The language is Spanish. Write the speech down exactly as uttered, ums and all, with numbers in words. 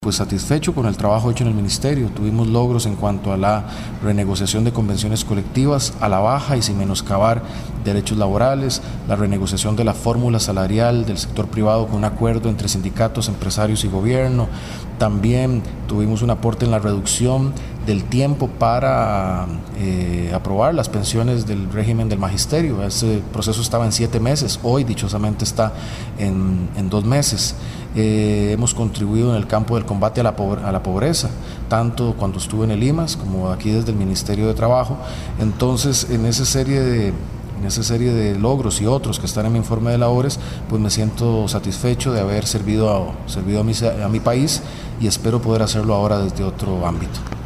Pues satisfecho con el trabajo hecho en el Ministerio. Tuvimos logros en cuanto a la renegociación de convenciones colectivas a la baja y sin menoscabar derechos laborales, la renegociación de la fórmula salarial del sector privado con un acuerdo entre sindicatos, empresarios y gobierno. También tuvimos un aporte en la reducción del tiempo para eh, aprobar las pensiones del régimen del magisterio. Ese proceso estaba en siete meses, hoy dichosamente está en, en dos meses. Eh, hemos contribuido en el campo del combate a la, pobre, a la pobreza, tanto cuando estuve en el I M A S como aquí desde el Ministerio de Trabajo. Entonces, en esa serie de, en esa serie de logros y otros que están en mi informe de labores, pues me siento satisfecho de haber servido a, servido a mi, a mi país y espero poder hacerlo ahora desde otro ámbito.